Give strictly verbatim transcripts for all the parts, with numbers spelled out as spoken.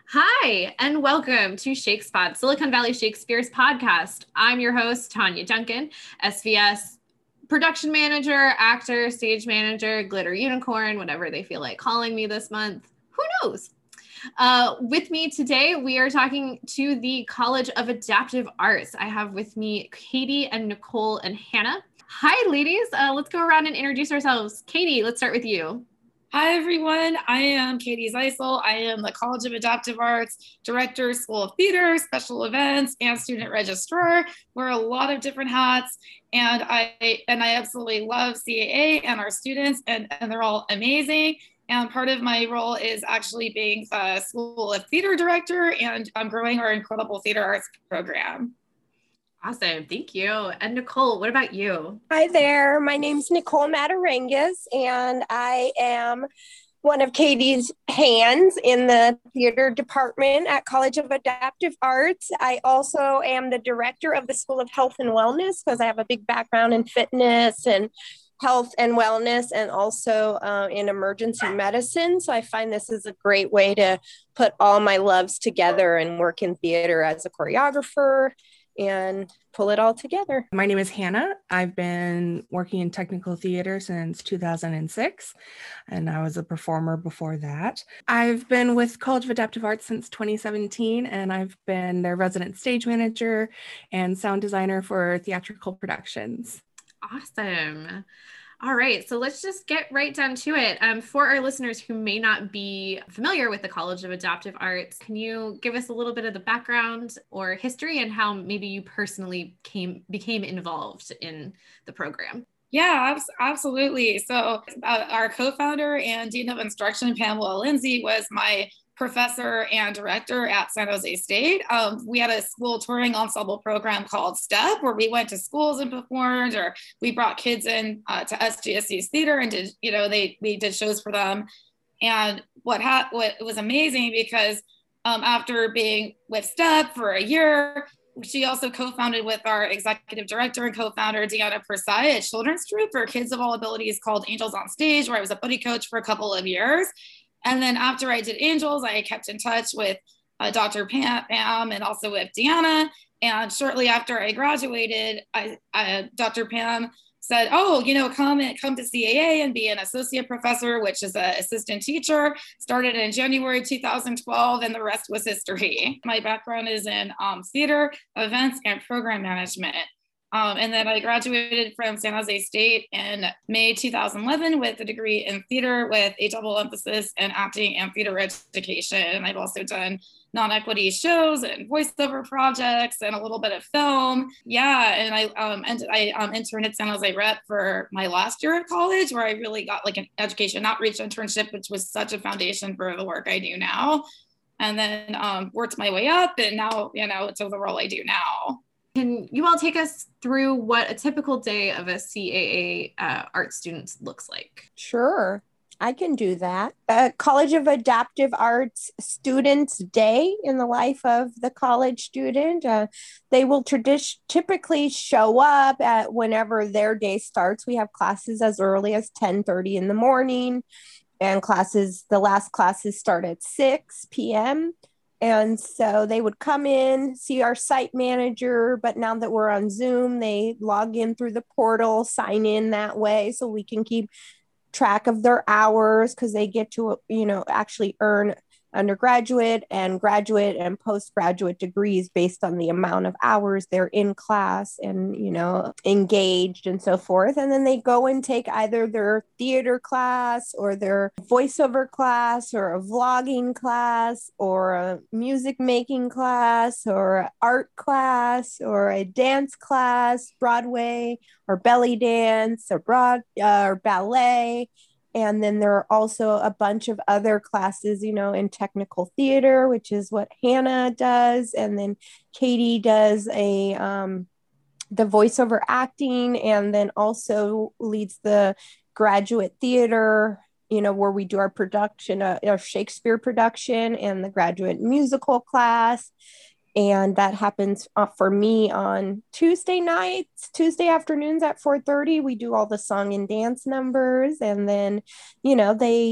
Hi, and welcome to Shakespot, Silicon Valley Shakespeare's podcast. I'm your host, Tanya Duncan, S V S production manager, actor, stage manager, glitter unicorn, whatever they feel like calling me this month. Who knows? Uh, with me today, we are talking to the College of Adaptive Arts. I have with me Katie and Nicole and Hannah. Hi, ladies. Uh, let's go around and introduce ourselves. Katie, let's start with you. Hi, everyone. I am Katie Zeisel. I am the College of Adaptive Arts Director, School of Theater, Special Events, and Student Registrar. Wear a lot of different hats, and I and I absolutely love C A A and our students, and, and they're all amazing. And part of my role is actually being the School of Theater Director, and I'm growing our incredible theater arts program. Awesome. Thank you. And Nicole, what about you? Hi there. My name's Nicole Matarengas, and I am one of Katie's hands in the theater department at College of Adaptive Arts. I also am the director of the School of Health and Wellness because I have a big background in fitness and health and wellness, and also uh, in emergency medicine. So I find this is a great way to put all my loves together and work in theater as a choreographer and pull it all together. My name is Hannah. I've been working in technical theater since two thousand six, and I was a performer before that. I've been with College of Adaptive Arts since twenty seventeen, and I've been their resident stage manager and sound designer for theatrical productions. Awesome. All right, so let's just get right down to it. Um, for our listeners who may not be familiar with the College of Adaptive Arts, can you give us a little bit of the background or history and how maybe you personally came became involved in the program? Yeah, absolutely. So uh, our co-founder and Dean of Instruction, Pamela Lindsay, was my professor and director at San Jose State. Um, we had a school touring ensemble program called STEP, where we went to schools and performed, or we brought kids in uh, to S G S U's theater and did, you know, they we did shows for them. And what ha- what was amazing because um, after being with STEP for a year, she also co-founded with our executive director and co-founder, Deanna Persai, a children's troupe for kids of all abilities called Angels on Stage, where I was a buddy coach for a couple of years. And then after I did Angels, I kept in touch with uh, Doctor Pam, Pam and also with Deanna. And shortly after I graduated, I, I, Doctor Pam said, oh, you know, come and come to C A A and be an associate professor, which is an assistant teacher. Started in January two thousand twelve, and the rest was history. My background is in um, theater, events, and program management. Um, and then I graduated from San Jose State in May two thousand eleven with a degree in theater with a double emphasis in acting and theater education. And I've also done non-equity shows and voiceover projects and a little bit of film. Yeah, and I um, and I um, interned at San Jose Rep for my last year of college, where I really got like an education outreach internship, which was such a foundation for the work I do now. And then um, worked my way up, and now, you know, to the role I do now. Can you all take us through what a typical day of a C A A uh, art student looks like? Sure, I can do that. Uh, College of Adaptive Arts Students Day in the life of the college student. Uh, they will tradi- typically show up at whenever their day starts. We have classes as early as ten thirty in the morning, and classes, the last classes start at six p.m. And so they would come in, see our site manager, but now that we're on Zoom, they log in through the portal, sign in that way so we can keep track of their hours, because they get to, you know, actually earn undergraduate and graduate and postgraduate degrees based on the amount of hours they're in class and, you know, engaged and so forth. And then they go and take either their theater class or their voiceover class or a vlogging class or a music making class or art class or a dance class, Broadway or belly dance or broad uh, or ballet. And then there are also a bunch of other classes, you know, in technical theater, which is what Hannah does. And then Katie does a um, the voiceover acting, and then also leads the graduate theater, you know, where we do our production, uh, our Shakespeare production and the graduate musical class. And that happens uh, for me on Tuesday nights, Tuesday afternoons at four thirty. We do all the song and dance numbers. And then, you know, they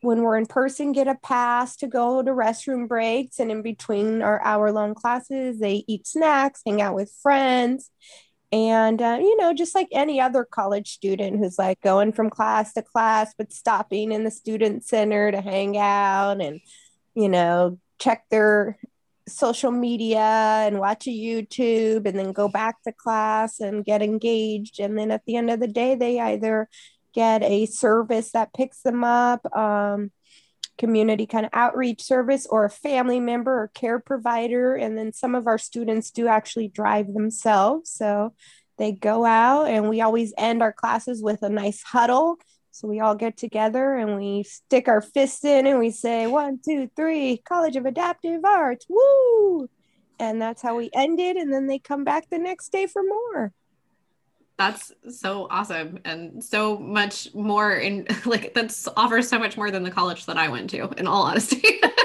when we're in person, get a pass to go to restroom breaks. And in between our hour long classes, they eat snacks, hang out with friends. And, uh, you know, just like any other college student who's like going from class to class, but stopping in the student center to hang out and, you know, check their social media and watch a YouTube and then go back to class and get engaged. And then at the end of the day, they either get a service that picks them up, um, community kind of outreach service, or a family member or care provider. And then some of our students do actually drive themselves. So they go out, and we always end our classes with a nice huddle. So we all get together and we stick our fists in and we say, one, two, three, College of Adaptive Arts, woo! And that's how we end it. And then they come back the next day for more. That's so awesome. And so much more in like, that's offers so much more than the college that I went to, in all honesty.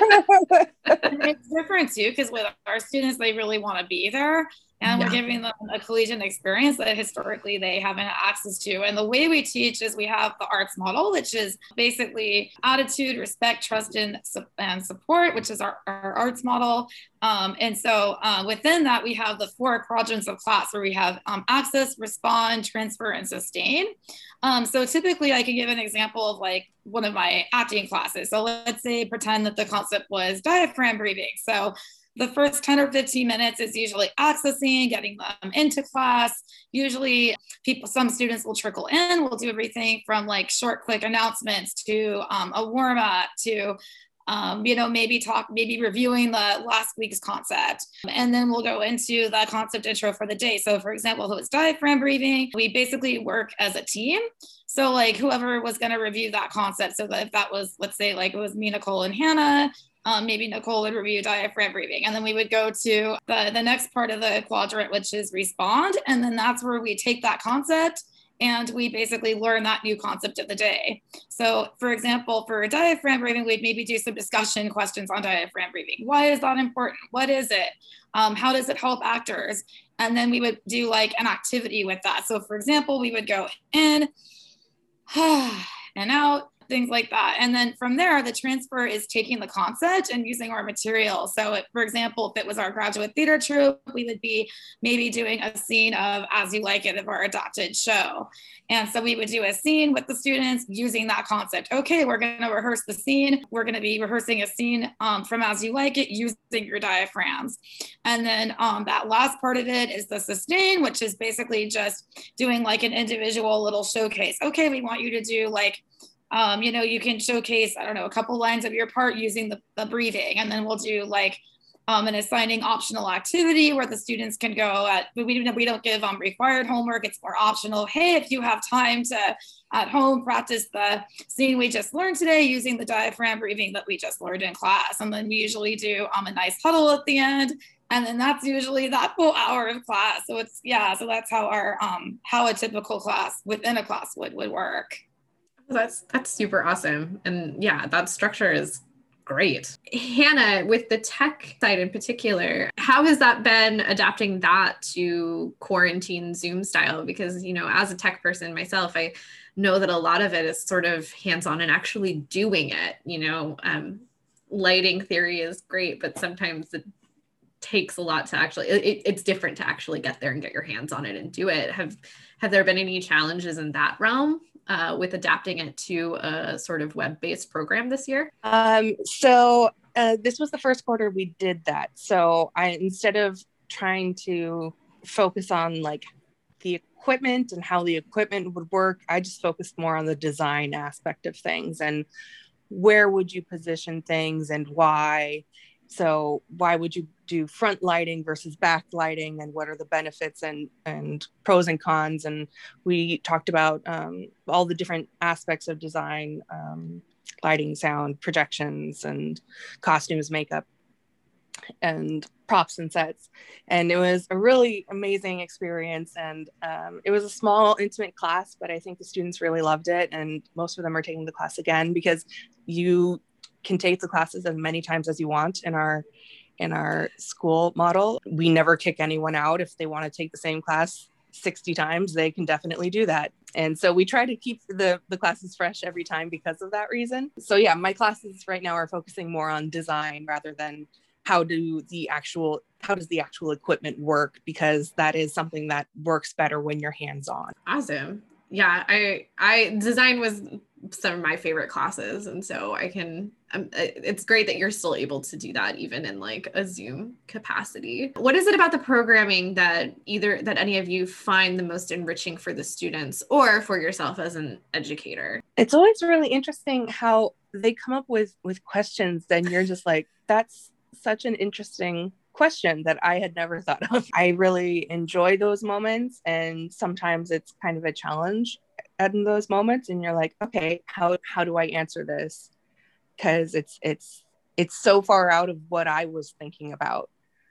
It's different too, because with our students, they really want to be there. And yeah. We're giving them a collegiate experience that historically they haven't had access to. And the way we teach is we have the arts model, which is basically attitude, respect, trust, and, and support, which is our, our arts model. Um, and so uh, within that, we have the four quadrants of class where we have um, access, respond, transfer, and sustain. Um, so typically I can give an example of like one of my acting classes. So let's say pretend that the concept was diaphragm breathing. So the first ten or fifteen minutes is usually accessing, getting them into class. Usually people, some students will trickle in. We'll do everything from like short, quick announcements to um, a warm up to, um, you know, maybe talk, maybe reviewing the last week's concept. And then we'll go into the concept intro for the day. So for example, if it's diaphragm breathing, we basically work as a team. So like whoever was going to review that concept. So that if that was, let's say like it was me, Nicole, and Hannah, Um, maybe Nicole would review diaphragm breathing. And then we would go to the, the next part of the quadrant, which is respond. And then that's where we take that concept and we basically learn that new concept of the day. So for example, for diaphragm breathing, we'd maybe do some discussion questions on diaphragm breathing. Why is that important? What is it? Um, how does it help actors? And then we would do like an activity with that. So for example, we would go in and out, things like that. And then from there, the transfer is taking the concept and using our material. So if, for example, if it was our graduate theater troupe, we would be maybe doing a scene of As You Like It of our adapted show. And so we would do a scene with the students using that concept. Okay, we're going to rehearse the scene. We're going to be rehearsing a scene um, from As You Like It using your diaphragms. And then um, that last part of it is the sustain, which is basically just doing like an individual little showcase. Okay, we want you to do like, Um, you know, you can showcase, I don't know, a couple lines of your part using the, the breathing. And then we'll do like um, an assigning optional activity where the students can go at, we, we don't give um, required homework. It's more optional. Hey, if you have time to at home practice the scene we just learned today using the diaphragm breathing that we just learned in class. And then we usually do um, a nice huddle at the end. And then that's usually that full hour of class. So it's, yeah, so that's how our, um, how a typical class within a class would, would work. That's that's super awesome. And yeah, that structure is great. Hannah, with the tech side in particular, how has that been adapting that to quarantine Zoom style? Because, you know, as a tech person myself, I know that a lot of it is sort of hands-on and actually doing it. You know, um, lighting theory is great, but sometimes it takes a lot to actually, it, it's different to actually get there and get your hands on it and do it. Have, have there been any challenges in that realm? Uh, with adapting it to a sort of web-based program this year? Um, so uh, this was the first quarter we did that. So I, instead of trying to focus on like the equipment and how the equipment would work, I just focused more on the design aspect of things and where would you position things and why. So why would you do front lighting versus back lighting, and what are the benefits and, and pros and cons? And we talked about um, all the different aspects of design, um, lighting, sound, projections, and costumes, makeup, and props and sets. And it was a really amazing experience. And um, it was a small, intimate class, but I think the students really loved it. And most of them are taking the class again because you can take the classes as many times as you want in our in our school model. We never kick anyone out. If they want to take the same class sixty times, they can definitely do that. And so we try to keep the, the classes fresh every time because of that reason. So yeah, my classes right now are focusing more on design rather than how do the actual, how does the actual equipment work? Because that is something that works better when you're hands-on. Awesome. Yeah, I, I design was some of my favorite classes. And so I can, um, it's great that you're still able to do that even in like a Zoom capacity. What is it about the programming that either that any of you find the most enriching for the students or for yourself as an educator? It's always really interesting how they come up with, with questions. Then you're just like, that's such an interesting question that I had never thought of. I really enjoy those moments. And sometimes it's kind of a challenge in those moments. And you're like, okay, how, how do I answer this? Because it's, it's, it's so far out of what I was thinking about.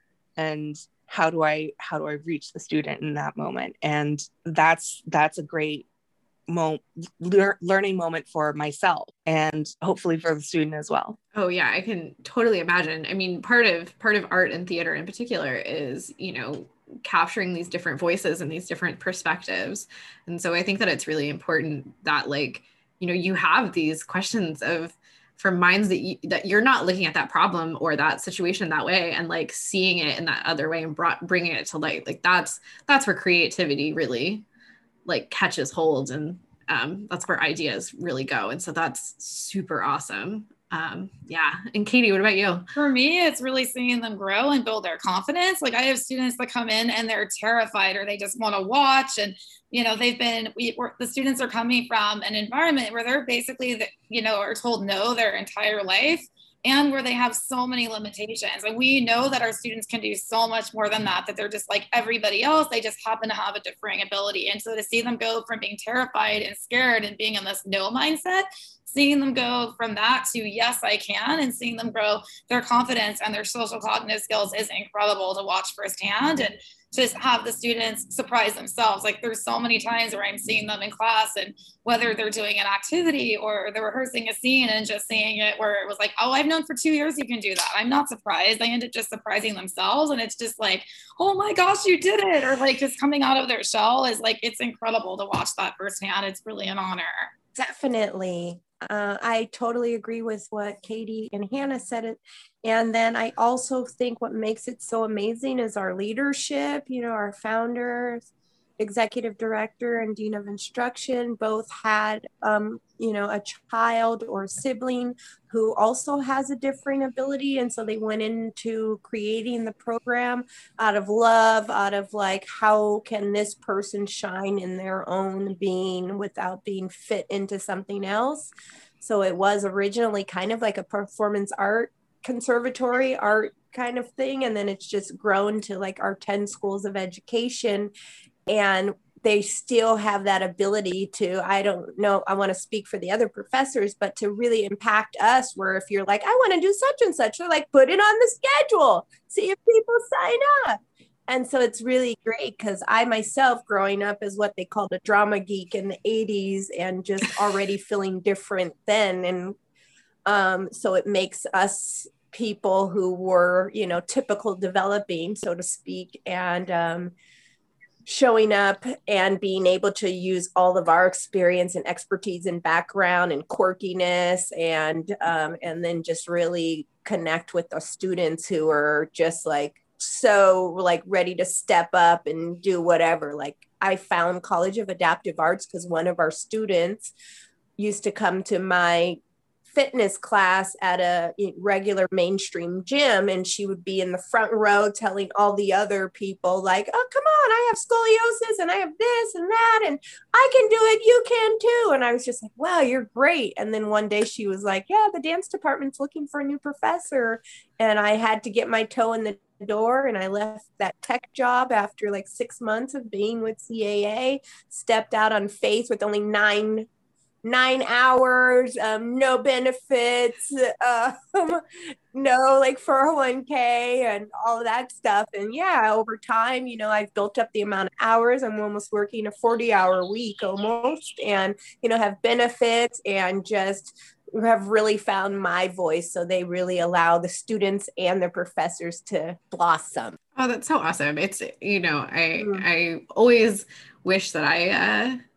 And how do I, how do I reach the student in that moment? And that's, that's a great Mo- lear- learning moment for myself and hopefully for the student as well. Oh yeah, I can totally imagine. I mean, part of part of art and theater in particular is, you know, capturing these different voices and these different perspectives. And so I think that it's really important that, like, you know, you have these questions of from minds that you, that you're not looking at that problem or that situation that way and like seeing it in that other way and brought, bringing it to light. Like that's that's where creativity really like catches hold, and um, that's where ideas really go. And so that's super awesome. Um, yeah. And Katie, what about you? For me, it's really seeing them grow and build their confidence. Like I have students that come in and they're terrified or they just want to watch. And, you know, they've been, we, we're, the students are coming from an environment where they're basically, the, you know, are told no their entire life, and where they have so many limitations. And we know that our students can do so much more than that, that they're just like everybody else. They just happen to have a differing ability. And so to see them go from being terrified and scared and being in this no mindset, seeing them go from that to yes, I can, and seeing them grow their confidence and their social cognitive skills is incredible to watch firsthand. And to have the students surprise themselves. Like there's so many times where I'm seeing them in class, and whether they're doing an activity or they're rehearsing a scene and just seeing it where it was like, oh, I've known for two years you can do that. I'm not surprised. They end up just surprising themselves. And it's just like, oh my gosh, you did it. Or like just coming out of their shell is like, it's incredible to watch that firsthand. It's really an honor. Definitely. Uh, I totally agree with what Katie and Hannah said. It. And then I also think what makes it so amazing is our leadership. You know, our founders, executive director and dean of instruction both had, um, you know, a child or sibling who also has a differing ability. And so they went into creating the program out of love, out of like, how can this person shine in their own being without being fit into something else? So it was originally kind of like a performance art conservatory art kind of thing. And then it's just grown to like our ten schools of education. And they still have that ability to, I don't know, I want to speak for the other professors, but to really impact us, where if you're like, I want to do such and such, they're like, put it on the schedule, see if people sign up. And so it's really great because I myself, growing up as what they called a drama geek in the eighties and just already feeling different then. And um, so it makes us people who were, you know, typical developing, so to speak, and um, showing up and being able to use all of our experience and expertise and background and quirkiness, and um, and then just really connect with the students who are just like so like ready to step up and do whatever. Like I found College of Adaptive Arts because one of our students used to come to my fitness class at a regular mainstream gym, and she would be in the front row telling all the other people like, oh, come on, I have scoliosis and I have this and that, and I can do it, you can too. And I was just like, wow, you're great. And then one day she was like, yeah, the dance department's looking for a new professor. And I had to get my toe in the door, and I left that tech job after like six months of being with C A A, stepped out on faith with only nine nine hours, um, no benefits, uh, no like four oh one k and all of that stuff. And yeah, over time, you know, I've built up the amount of hours. I'm almost working a forty hour week almost, and, you know, have benefits and just have really found my voice. So they really allow the students and the professors to blossom. Oh, that's so awesome. It's, you know, I, mm. I always wish that I, uh,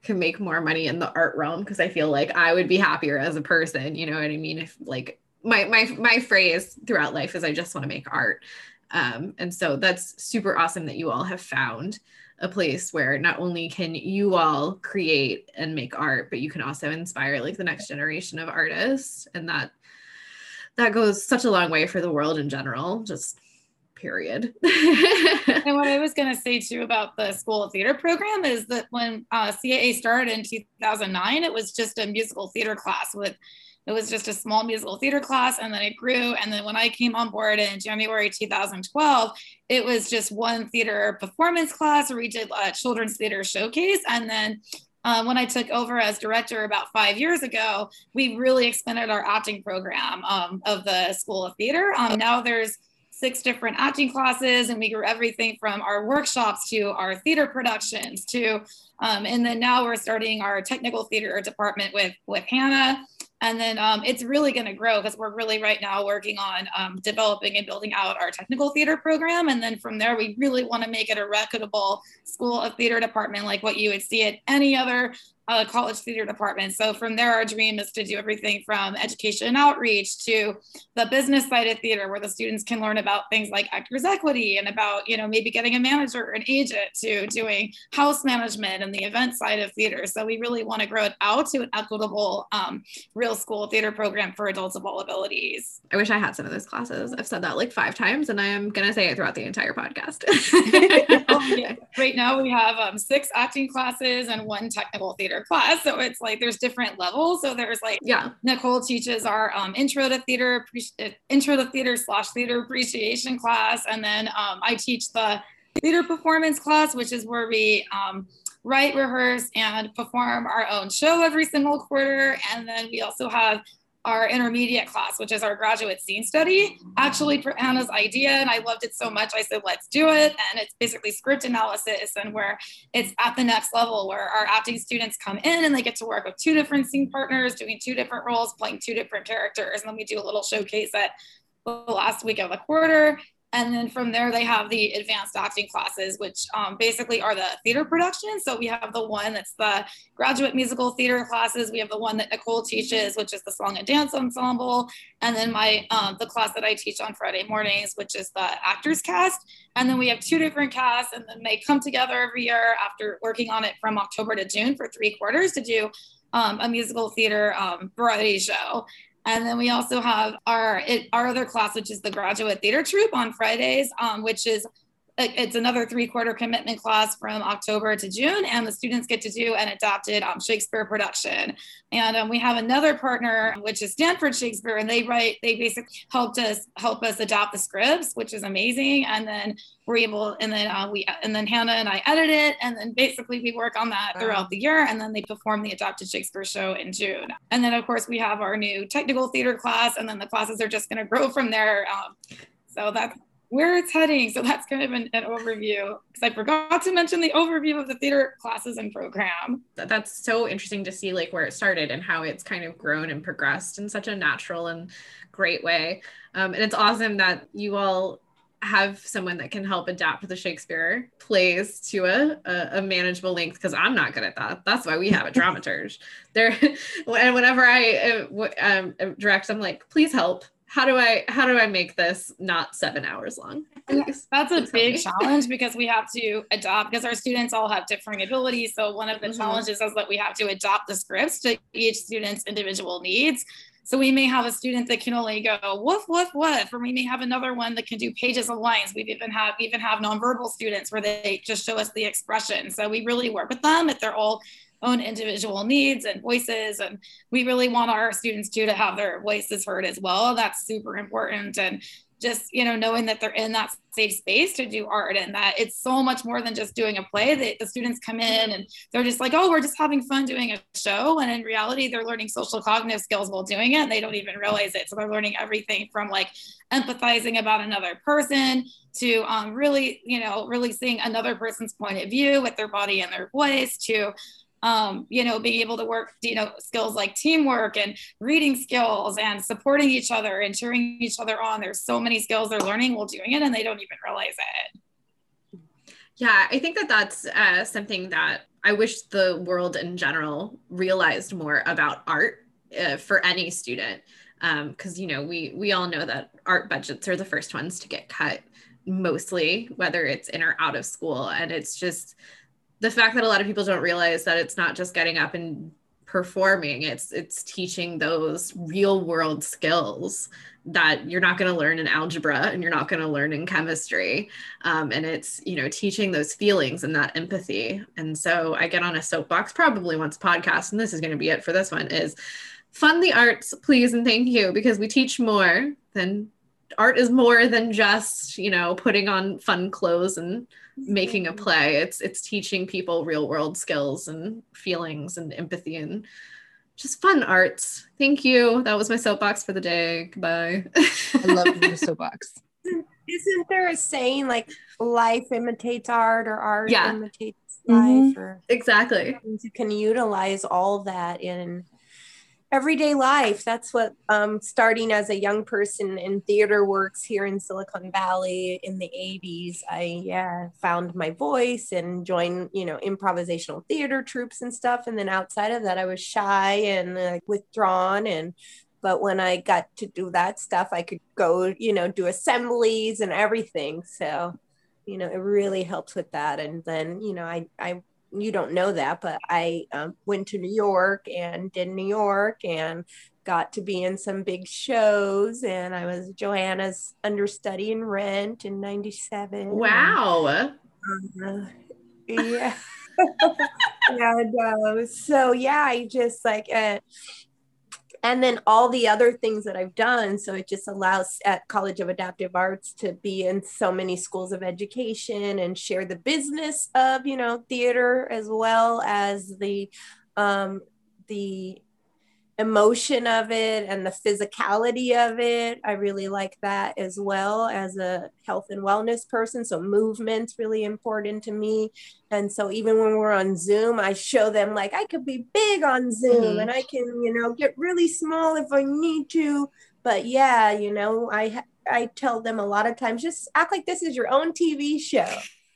can make more money in the art realm, because I feel like I would be happier as a person, you know what I mean? If like my my my phrase throughout life is I just want to make art. Um, and so that's super awesome that you all have found a place where not only can you all create and make art, but you can also inspire like the next generation of artists. And that that goes such a long way for the world in general, just period. And what I was going to say too about the School of Theater program is that when uh, C A A started in two thousand nine, it was just a musical theater class with, it was just a small musical theater class, and then it grew. And then when I came on board in January two thousand twelve, it was just one theater performance class where we did a children's theater showcase. And then uh, when I took over as director about five years ago, we really expanded our acting program um, of the School of Theater. Um, now there's six different acting classes, and we grew everything from our workshops to our theater productions to, um, and then now we're starting our technical theater department with, with Hannah. And then um, it's really going to grow because we're really right now working on um, developing and building out our technical theater program. And then from there, we really want to make it a reputable School of Theater department like what you would see at any other uh, college theater department. So from there, our dream is to do everything from education and outreach to the business side of theater, where the students can learn about things like actors equity and about, you know, maybe getting a manager or an agent, to doing house management and the event side of theater. So we really want to grow it out to an equitable um, real school theater program for adults of all abilities. I wish I had some of those classes. I've said that like five times, and I am going to say it throughout the entire podcast. Oh, yeah. Right now we have um, six acting classes and one technical theater class. So it's like there's different levels. So there's like, yeah, Nicole teaches our um, intro to theater, intro to theater slash theater appreciation class. And then um, I teach the theater performance class, which is where we um, write, rehearse, and perform our own show every single quarter. And then we also have our intermediate class, which is our graduate scene study, actually for Hannah's idea. And I loved it so much, I said, let's do it. And it's basically script analysis, and where it's at the next level where our acting students come in and they get to work with two different scene partners, doing two different roles, playing two different characters. And then we do a little showcase at the last week of the quarter. And then from there, they have the advanced acting classes, which um, basically are the theater productions. So we have the one that's the graduate musical theater classes. We have the one that Nicole teaches, which is the song and dance ensemble. And then my um, the class that I teach on Friday mornings, which is the actors cast. And then we have two different casts, and then they come together every year after working on it from October to June for three quarters to do um, a musical theater um, variety show. And then we also have our it, our other class, which is the graduate theater troupe on Fridays, um, which is it's another three-quarter commitment class from October to June, and the students get to do an adapted um, Shakespeare production. And um, we have another partner, which is Stanford Shakespeare, and they write, they basically helped us help us adapt the scripts, which is amazing. And then we're able, and then uh, we, and then Hannah and I edit it, and then basically we work on that throughout the year, and then they perform the adapted Shakespeare show in June. And then of course we have our new technical theater class, and then the classes are just going to grow from there. Um, so that's where it's heading. So that's kind of an, an overview, because I forgot to mention the overview of the theater classes and program. That's so interesting to see like where it started and how it's kind of grown and progressed in such a natural and great way. Um, and it's awesome that you all have someone that can help adapt the Shakespeare plays to a, a, a manageable length, because I'm not good at that. That's why we have a dramaturge there. And whenever I uh, um, direct, I'm like, please help. How do I how do I make this not seven hours long? Please, That's a please big challenge, because we have to adopt, because our students all have differing abilities. So one of the mm-hmm. challenges is that we have to adopt the scripts to each student's individual needs. So we may have a student that can only go woof, woof, woof, or we may have another one that can do pages of lines. We've even have even have nonverbal students where they just show us the expression. So we really work with them at their all own individual needs and voices. And we really want our students too to have their voices heard as well. That's super important. And just, you know, knowing that they're in that safe space to do art, and that it's so much more than just doing a play. That the students come in and they're just like, oh, we're just having fun doing a show. And in reality, they're learning social cognitive skills while doing it, and they don't even realize it. So they're learning everything from like empathizing about another person to um, really, you know, really seeing another person's point of view with their body and their voice, to um, you know, being able to work, you know, skills like teamwork and reading skills and supporting each other and cheering each other on. There's so many skills they're learning while doing it, and they don't even realize it. Yeah, I think that that's uh, something that I wish the world in general realized more about art uh, for any student. Um, cause you know, we, we all know that art budgets are the first ones to get cut mostly, whether it's in or out of school. And it's just the fact that a lot of people don't realize that it's not just getting up and performing, it's it's teaching those real world skills that you're not going to learn in algebra and you're not going to learn in chemistry. Um, and it's, you know, teaching those feelings and that empathy. And so I get on a soapbox probably once a podcast, and this is going to be it for this one, is fund the arts, please and thank you, because we teach more than art is more than just, you know, putting on fun clothes and making a play. It's it's teaching people real world skills and feelings and empathy and just fun arts. Thank you. That was my soapbox for the day. Goodbye. I love the soapbox. Isn't there a saying like life imitates art, or art yeah. imitates mm-hmm. life? Or exactly. You can utilize all that in everyday life. That's what um, starting as a young person in theater works here in Silicon Valley in the eighties, I yeah found my voice and joined, you know, improvisational theater troupes and stuff. And then outside of that, I was shy and like withdrawn. And but when I got to do that stuff, I could go, you know, do assemblies and everything. So, you know, it really helps with that. And then, you know, I I you don't know that, but I um, went to New York and did New York and got to be in some big shows. And I was Joanna's understudy in Rent in ninety-seven. Wow. And, uh, yeah. and, uh, so yeah, I just like, uh, and then all the other things that I've done. So it just allows at College of Adaptive Arts to be in so many schools of education and share the business of, you know, theater as well as the, um, the emotion of it and the physicality of it. I really like that as well as a health and wellness person. So movement's really important to me. And so even when we're on Zoom, I show them like I could be big on Zoom mm-hmm. and I can, you know, get really small if I need to. But yeah, you know, I I tell them a lot of times, just act like this is your own T V show,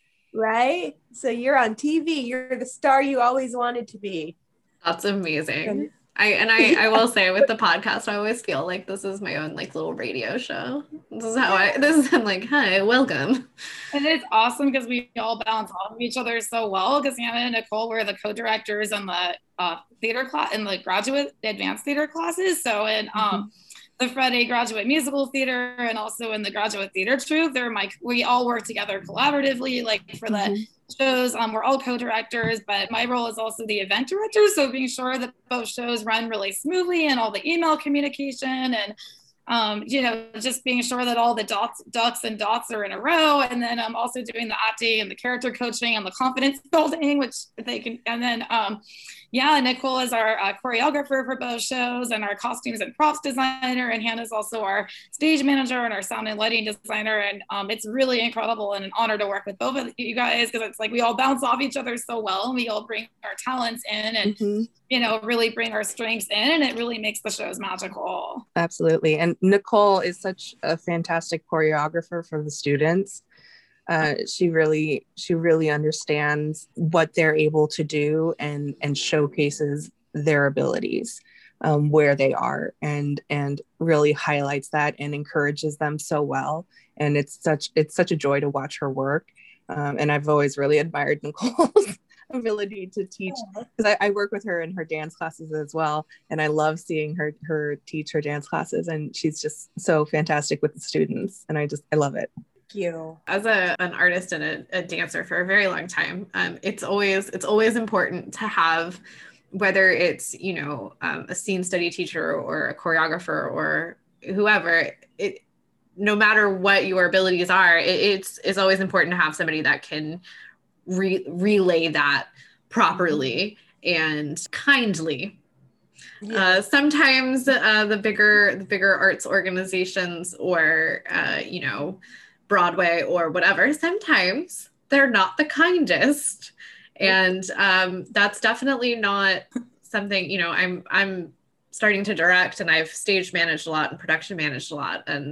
right? So you're on T V, you're the star you always wanted to be. That's amazing. And, I and I, I will say with the podcast, I always feel like this is my own like little radio show. This is how I this is I'm like, hi, welcome. And it's awesome because we all bounce off of each other so well. Because Hannah and Nicole were the co-directors in the uh, theater class in the graduate advanced theater classes. So in um mm-hmm. the Friday graduate musical theater and also in the graduate theater troupe, they're my we all work together collaboratively, like for mm-hmm. the shows. Um, we're all co-directors, but my role is also the event director. So being sure that both shows run really smoothly and all the email communication and, um, you know, just being sure that all the dots, ducks and dots are in a row. And then I'm also doing the acting and the character coaching and the confidence building, which they can, and then, um, yeah, Nicole is our uh, choreographer for both shows and our costumes and props designer. And Hannah's also our stage manager and our sound and lighting designer. And um, it's really incredible and an honor to work with both of you guys because it's like we all bounce off each other so well and we all bring our talents in and, mm-hmm. you know, really bring our strengths in, and it really makes the shows magical. Absolutely. And Nicole is such a fantastic choreographer for the students. Uh, she really, she really understands what they're able to do and and showcases their abilities um, where they are, and and really highlights that and encourages them so well. And it's such it's such a joy to watch her work. Um, and I've always really admired Nicole's ability to teach because I, I work with her in her dance classes as well, and I love seeing her her teach her dance classes. And she's just so fantastic with the students, and I just I love it. You as a an artist and a, a dancer for a very long time, um it's always it's always important to have, whether it's, you know, um, a scene study teacher or a choreographer or whoever, it no matter what your abilities are, it, it's it's always important to have somebody that can re- relay that properly and kindly. Yeah. Uh, sometimes uh, the bigger the bigger arts organizations or uh, you know, Broadway or whatever, sometimes they're not the kindest. And um, that's definitely not something, you know, I'm I'm starting to direct and I've stage managed a lot and production managed a lot. And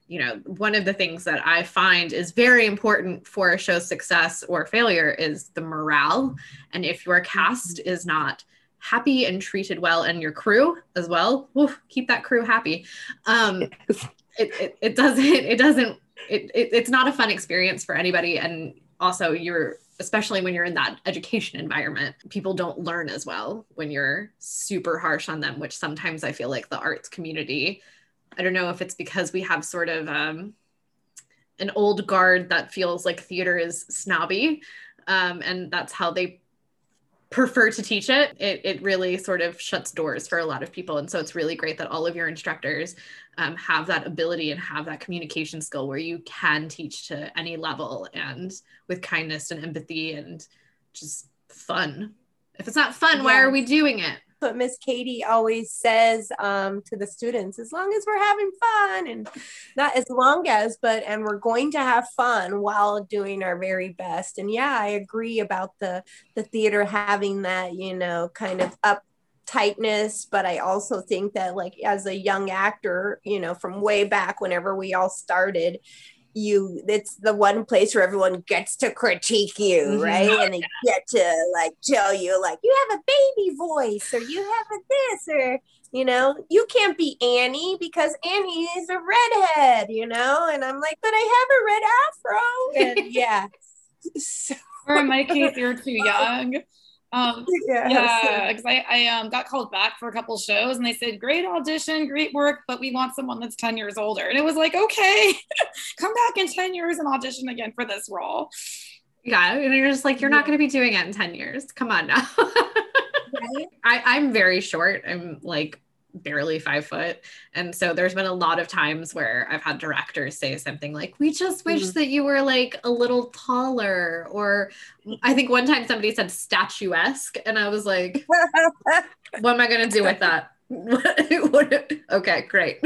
you know, one of the things that I find is very important for a show's success or failure is the morale. And if your cast is not happy and treated well, and your crew as well, woof, keep that crew happy. Um, it, it, it doesn't, it doesn't, it, it, it's not a fun experience for anybody. And also you're, especially when you're in that education environment, people don't learn as well when you're super harsh on them, which sometimes I feel like the arts community, I don't know if it's because we have sort of um, an old guard that feels like theater is snobby, um, and that's how they prefer to teach it. it. It really sort of shuts doors for a lot of people. And so it's really great that all of your instructors um, have that ability and have that communication skill where you can teach to any level and with kindness and empathy and just fun. If it's not fun, yes. Why are we doing it? But Miss Katie always says um, to the students, as long as we're having fun, and not as long as, but, and we're going to have fun while doing our very best. And yeah, I agree about the, the theater having that, you know, kind of uptightness. But I also think that like as a young actor, you know, from way back whenever we all started, you it's the one place where everyone gets to critique you, mm-hmm. right? And they get to like tell you like you have a baby voice, or you have a this, or you know, you can't be Annie because Annie is a redhead, you know. And I'm like, but I have a red afro. And yeah, so, or in my case, you're too young. Um, yeah, yeah, because I, I um, got called back for a couple shows and they said, great audition, great work, but we want someone that's ten years older. And it was like, okay, come back in ten years and audition again for this role. Yeah, and you're just like, you're yeah. not going to be doing it in ten years. Come on now. Right? I, I'm very short. I'm like barely five foot. And so there's been a lot of times where I've had directors say something like, we just wish mm-hmm. that you were like a little taller. Or I think one time somebody said statuesque. And I was like, what am I going to do with that? what, okay, great.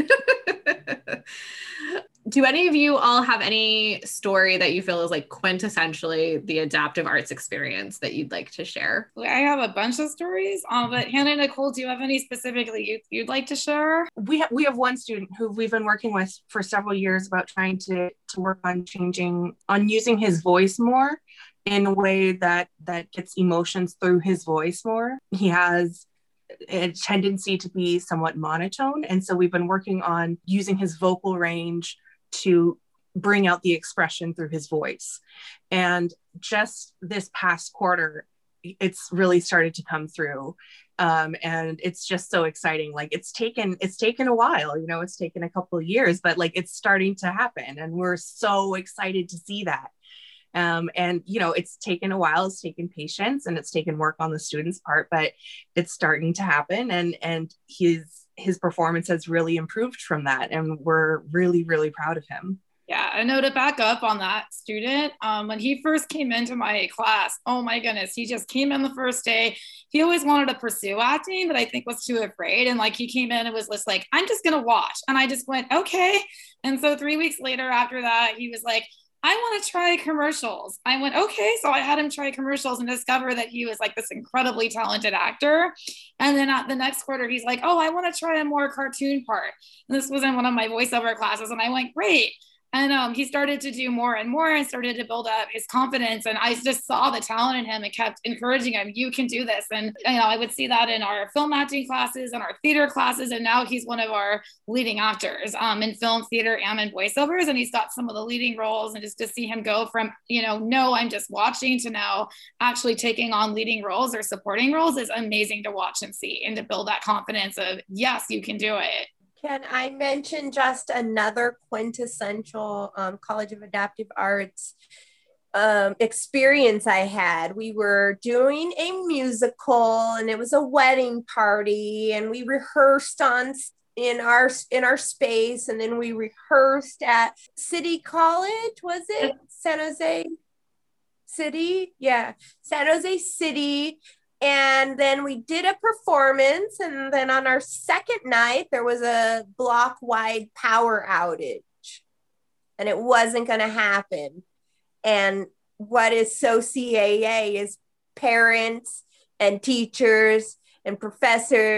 Do any of you all have any story that you feel is like quintessentially the adaptive arts experience that you'd like to share? I have a bunch of stories, um, but Hannah and Nicole, do you have any specifically you, you'd like to share? We have we have one student who we've been working with for several years about trying to to work on changing, on using his voice more in a way that that gets emotions through his voice more. He has a tendency to be somewhat monotone, and so we've been working on using his vocal range to bring out the expression through his voice. And just this past quarter, it's really started to come through. Um, and it's just so exciting. Like it's taken, it's taken a while, you know, it's taken a couple of years, but like it's starting to happen. And we're so excited to see that. Um, and, you know, it's taken a while, it's taken patience and it's taken work on the student's part, but it's starting to happen. And, and his, his performance has really improved from that. And we're really, really proud of him. Yeah, I know, to back up on that student, um, when he first came into my class, oh my goodness, he just came in the first day. He always wanted to pursue acting, but I think was too afraid. And like he came in and was just like, I'm just gonna watch. And I just went, okay. And so three weeks later after that, he was like, I want to try commercials. I went, okay. So I had him try commercials and discover that he was like this incredibly talented actor. And then at the next quarter, he's like, oh, I want to try a more cartoon part. And this was in one of my voiceover classes. And I went, great. And um, he started to do more and more and started to build up his confidence. And I just saw the talent in him and kept encouraging him, you can do this. And, you know, I would see that in our film acting classes and our theater classes. And now he's one of our leading actors um, in film, theater, and in voiceovers. And he's got some of the leading roles. And just to see him go from, you know, no, I'm just watching to now actually taking on leading roles or supporting roles is amazing to watch and see, and to build that confidence of, yes, you can do it. Can I mention just another quintessential um, College of Adaptive Arts um, experience I had? We were doing a musical and it was a wedding party, and we rehearsed on in our in our space, and then we rehearsed at City College. Was it San Jose City? Yeah, San Jose City. And then we did a performance. And then on our second night, there was a block-wide power outage. And it wasn't going to happen. And what is so C A A is parents and teachers and professors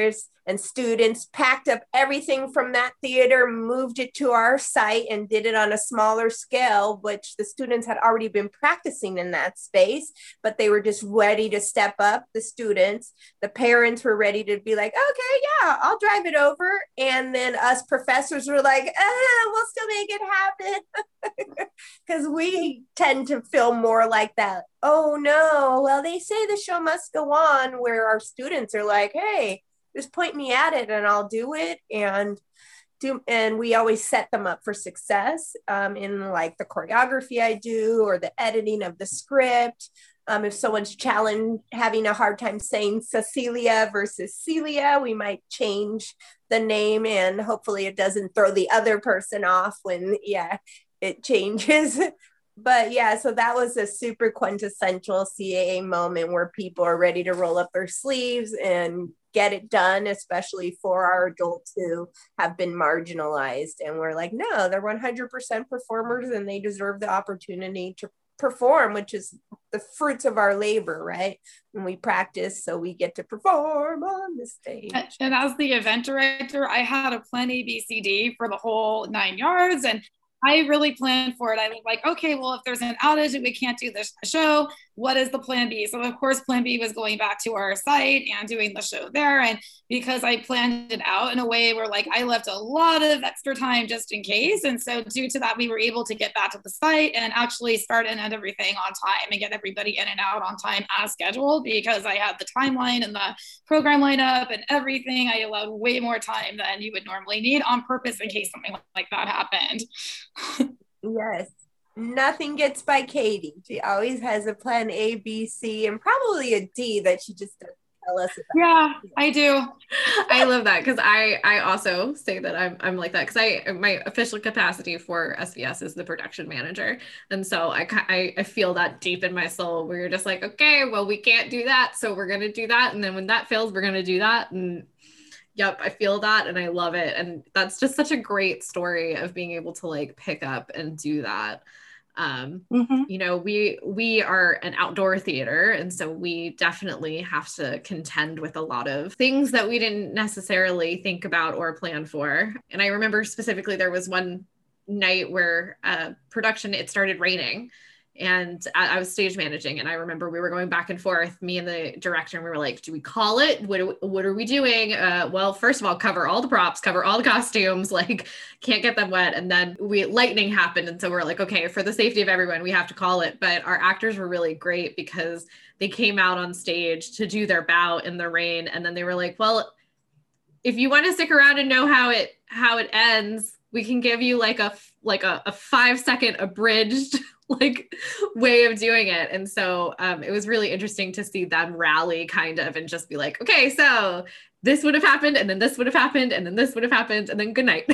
And students packed up everything from that theater, moved it to our site, and did it on a smaller scale, which the students had already been practicing in that space, but they were just ready to step up. The students, the parents were ready to be like, okay, yeah, I'll drive it over. And then us professors were like, ah, we'll still make it happen. Because we tend to feel more like that. Oh no, well, they say the show must go on, where our students are like, hey, just point me at it and I'll do it. And do, and we always set them up for success um, in like the choreography I do or the editing of the script. Um, if someone's challenge having a hard time saying Cecilia versus Celia, we might change the name, and hopefully it doesn't throw the other person off when, yeah, it changes. But yeah, so that was a super quintessential C A A moment where people are ready to roll up their sleeves and get it done, especially for our adults who have been marginalized. And we're like, no, they're one hundred percent performers and they deserve the opportunity to perform, which is the fruits of our labor, right? When we practice, so we get to perform on the stage. And as the event director, I had a plan A, B, C, D for the whole nine yards. And I really planned for it. I was like, okay, well, if there's an outage and we can't do this show, what is the plan B? So of course, plan B was going back to our site and doing the show there. And because I planned it out in a way where like I left a lot of extra time just in case. And so due to that, we were able to get back to the site and actually start and end everything on time and get everybody in and out on time as scheduled, because I had the timeline and the program lineup and everything. I allowed way more time than you would normally need on purpose in case something like that happened. Yes. Nothing gets by Katie. She always has a plan A, B, C, and probably a D that she just doesn't tell us about. Yeah, I do. I love that, because I I also say that I'm I'm like that, because I my official capacity for S V S is the production manager, and so I, I I feel that deep in my soul where you're just like, okay, well, we can't do that, so we're gonna do that, and then when that fails, we're gonna do that. And yep, I feel that and I love it. And that's just such a great story of being able to like pick up and do that. Um, mm-hmm. You know, we we are an outdoor theater, and so we definitely have to contend with a lot of things that we didn't necessarily think about or plan for. And I remember specifically there was one night where uh, production, it started raining. And I, I was stage managing, and I remember we were going back and forth, me and the director, and we were like, do we call it? What, do, what are we doing? Uh, well, first of all, cover all the props, cover all the costumes, like can't get them wet. And then we lightning happened. And so we're like, okay, for the safety of everyone, we have to call it. But our actors were really great because they came out on stage to do their bow in the rain. And then they were like, well, if you want to stick around and know how it, how it ends, we can give you like a, like a, a five second abridged like way of doing it. And so um, it was really interesting to see them rally kind of and just be like, okay, so this would have happened, and then this would have happened, and then this would have happened, and then good night.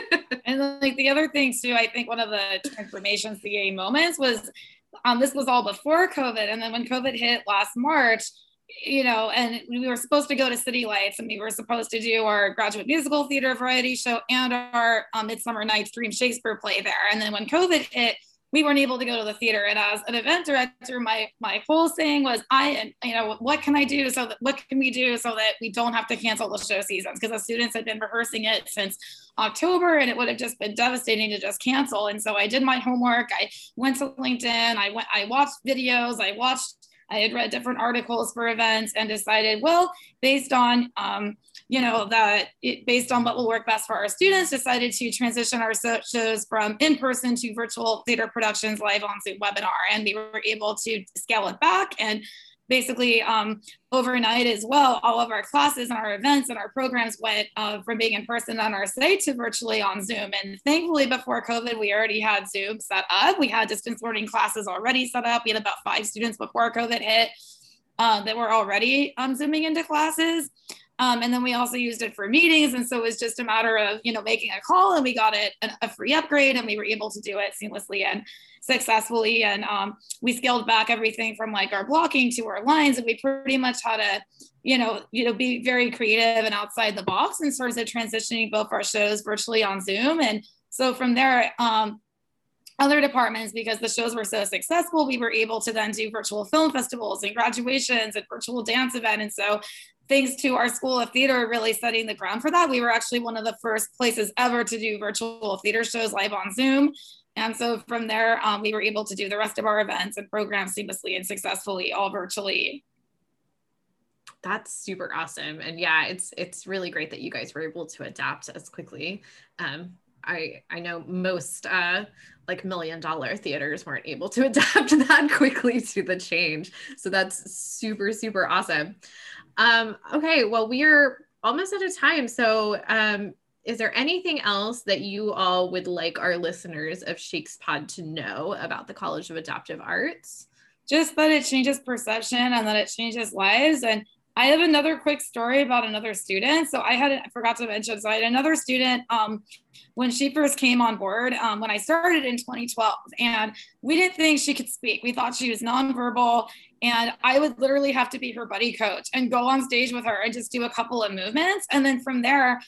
And like the other thing too, I think one of the transformation C A moments was, um, this was all before COVID. And then when COVID hit last March, you know, and we were supposed to go to City Lights, and we were supposed to do our graduate musical theater variety show and our um, Midsummer Night's Dream Shakespeare play there. And then when COVID hit, we weren't able to go to the theater. And as an event director, my my whole thing was, I, you know, what can I do so that, what can we do so that we don't have to cancel the show seasons? Because the students had been rehearsing it since October, and it would have just been devastating to just cancel. And so I did my homework. I went to LinkedIn. I went, I watched videos. I watched, I had read different articles for events and decided, well, based on, um, you know, that it, based on what will work best for our students, decided to transition our so- shows from in-person to virtual theater productions live on Zoom webinar. And we were able to scale it back, and basically um, overnight as well, all of our classes and our events and our programs went uh, from being in person on our site to virtually on Zoom. And thankfully, before COVID, we already had Zoom set up. We had distance learning classes already set up. We had about five students before COVID hit uh, that were already um, Zooming into classes. Um, and then we also used it for meetings. And so it was just a matter of, you know, making a call, and we got it a, a free upgrade, and we were able to do it seamlessly and successfully. And um, we scaled back everything from like our blocking to our lines. And we pretty much had to, you know, you know, be very creative and outside the box in terms of transitioning both our shows virtually on Zoom. And so from there, um, other departments, because the shows were so successful, we were able to then do virtual film festivals and graduations and virtual dance event. And so thanks to our School of Theater really setting the ground for that. We were actually one of the first places ever to do virtual theater shows live on Zoom. And so from there, um, we were able to do the rest of our events and programs seamlessly and successfully, all virtually. That's super awesome. And yeah, it's it's really great that you guys were able to adapt as quickly. Um, I I know most uh, like million dollar theaters weren't able to adapt that quickly to the change. So that's super, super awesome. Um, okay, well, we are almost out of time. So um, is there anything else that you all would like our listeners of ShakesPod to know about the College of Adaptive Arts? Just that it changes perception and that it changes lives. And I have another quick story about another student. So I had, I forgot to mention, so I had another student um, when she first came on board, um, when I started in twenty twelve, and we didn't think she could speak. We thought she was nonverbal, and I would literally have to be her buddy coach and go on stage with her and just do a couple of movements. And then from there,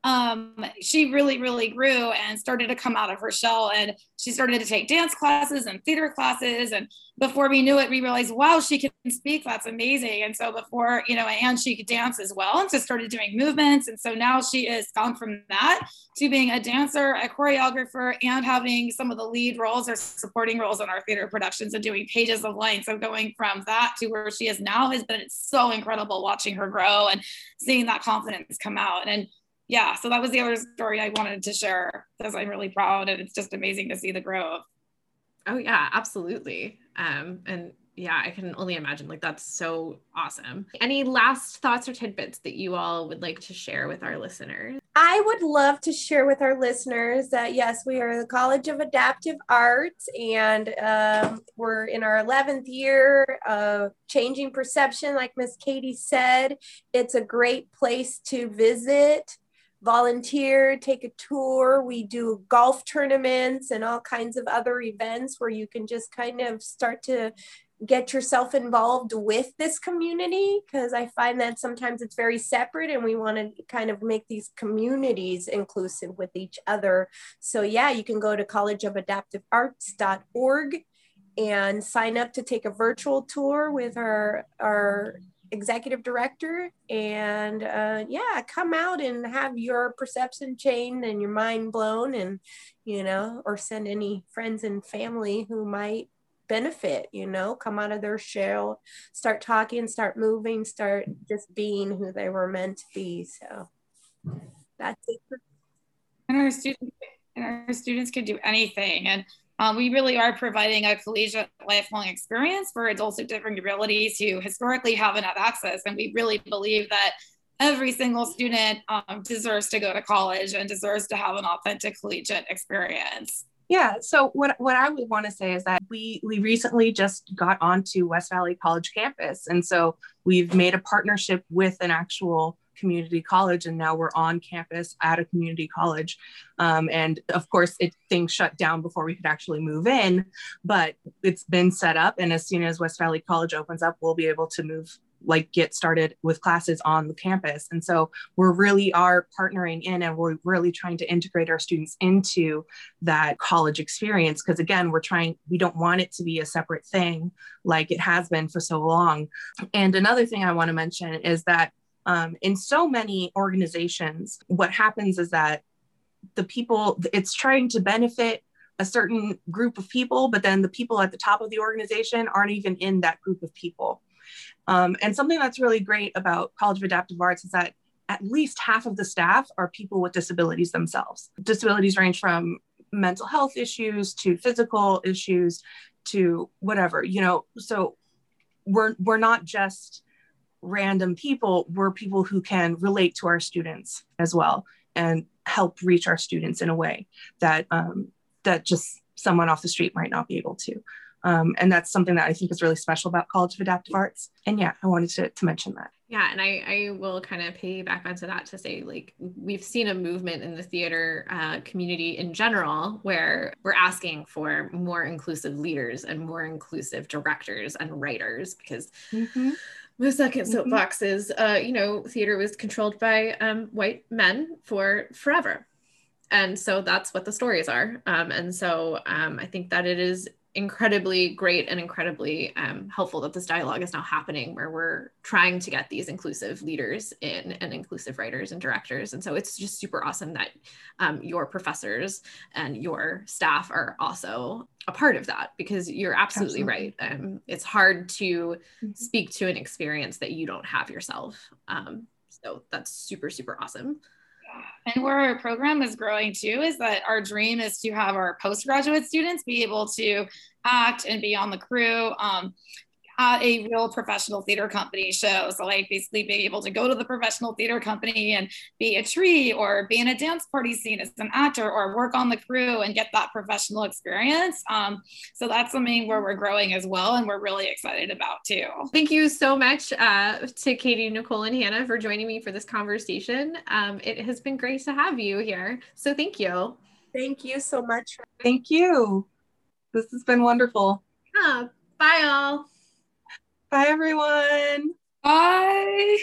um, she really, really grew and started to come out of her shell, and she started to take dance classes and theater classes. And before we knew it, we realized, wow, she can speak. That's amazing. And so before, you know, and she could dance as well. And so started doing movements. And so now she is gone from that to being a dancer, a choreographer, and having some of the lead roles or supporting roles in our theater productions and doing pages of lines. So going from that to where she is now has been so incredible watching her grow and seeing that confidence come out. And yeah, so that was the other story I wanted to share because I'm really proud, and it's just amazing to see the growth. Oh yeah, absolutely. Um, and yeah, I can only imagine, like, that's so awesome. Any last thoughts or tidbits that you all would like to share with our listeners? I would love to share with our listeners that, yes, we are the College of Adaptive Arts, and um, we're in our eleventh year of changing perception. Like Miss Katie said, it's a great place to visit, volunteer, take a tour. We do golf tournaments and all kinds of other events where you can just kind of start to get yourself involved with this community, because I find that sometimes it's very separate, and we want to kind of make these communities inclusive with each other. So yeah, you can go to college of adaptive arts dot org and sign up to take a virtual tour with our our executive director, and uh, yeah, come out and have your perception changed and your mind blown, and you know, or send any friends and family who might benefit, you know, come out of their shell, start talking, start moving, start just being who they were meant to be. So that's it. And our students, and our students can do anything. And um, we really are providing a collegiate lifelong experience for adults with different abilities who historically haven't had access. And we really believe that every single student um, deserves to go to college and deserves to have an authentic collegiate experience. Yeah. So what, what I would want to say is that we we recently just got onto West Valley College campus. And so we've made a partnership with an actual community college, and now we're on campus at a community college. Um, and of course, it things shut down before we could actually move in, but it's been set up. And as soon as West Valley College opens up, we'll be able to move like get started with classes on the campus. And so we're really are partnering in, and we're really trying to integrate our students into that college experience. Because again, we're trying, we don't want it to be a separate thing like it has been for so long. And another thing I want to mention is that um, in so many organizations, what happens is that the people, it's trying to benefit a certain group of people, but then the people at the top of the organization aren't even in that group of people. Um, and something that's really great about College of Adaptive Arts is that at least half of the staff are people with disabilities themselves. Disabilities range from mental health issues to physical issues to whatever, you know, so we're, we're not just random people, we're people who can relate to our students as well and help reach our students in a way that, um, that just someone off the street might not be able to. Um, and that's something that I think is really special about College of Adaptive Arts. And yeah, I wanted to, to mention that. Yeah, and I, I will kind of piggyback onto that to say, like, we've seen a movement in the theater uh, community in general where we're asking for more inclusive leaders and more inclusive directors and writers, because mm-hmm. the second soapbox mm-hmm. is, uh, you know, theater was controlled by um, white men for forever. And so that's what the stories are. Um, and so um, I think that it is incredibly great and incredibly um, helpful that this dialogue is now happening, where we're trying to get these inclusive leaders in and inclusive writers and directors. And so it's just super awesome that um, your professors and your staff are also a part of that, because you're absolutely, absolutely. right. Um, it's hard to speak to an experience that you don't have yourself. Um, so that's super, super awesome. And where our program is growing too is that our dream is to have our postgraduate students be able to act and be on the crew um, at a real professional theater company show. So like basically being able to go to the professional theater company and be a tree or be in a dance party scene as an actor or work on the crew and get that professional experience. Um, so that's something where we're growing as well, and we're really excited about too. Thank you so much uh, to Katie, Nicole, and Hannah for joining me for this conversation. Um, it has been great to have you here. So thank you. Thank you so much. Thank you. This has been wonderful. Uh, bye all. Bye, everyone. Bye.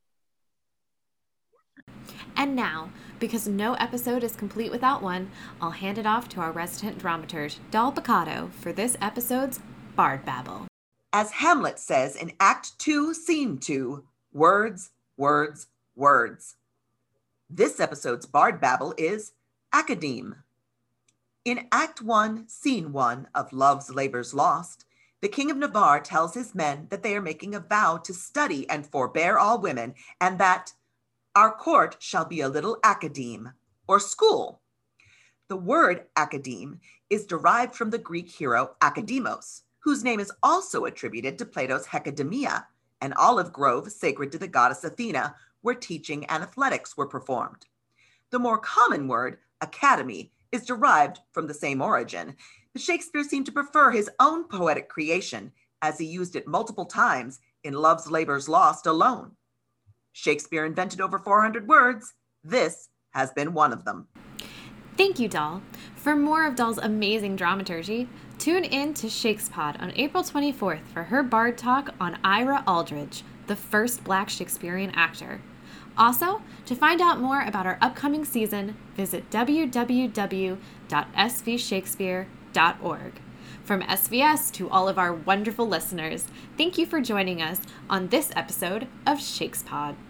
And now, because no episode is complete without one, I'll hand it off to our resident dramaturge, Doll Picado, for this episode's Bard Babble. As Hamlet says in Act two, Scene two, words, words, words. This episode's Bard Babble is Academe. In Act one, Scene one of Love's Labour's Lost, the King of Navarre tells his men that they are making a vow to study and forbear all women, and that our court shall be a little academe, or school. The word academe is derived from the Greek hero Academos, whose name is also attributed to Plato's Hecatomia, an olive grove sacred to the goddess Athena, where teaching and athletics were performed. The more common word, academy, is derived from the same origin, but Shakespeare seemed to prefer his own poetic creation, as he used it multiple times in Love's Labour's Lost alone. Shakespeare invented over four hundred words. This has been one of them. Thank you, Doll. For more of Doll's amazing dramaturgy, tune in to Shakespod on April twenty-fourth for her Bard Talk on Ira Aldridge, the first Black Shakespearean actor. Also, to find out more about our upcoming season, visit w w w dot s v shakespeare dot org. From S V S to all of our wonderful listeners, thank you for joining us on this episode of Shakespod.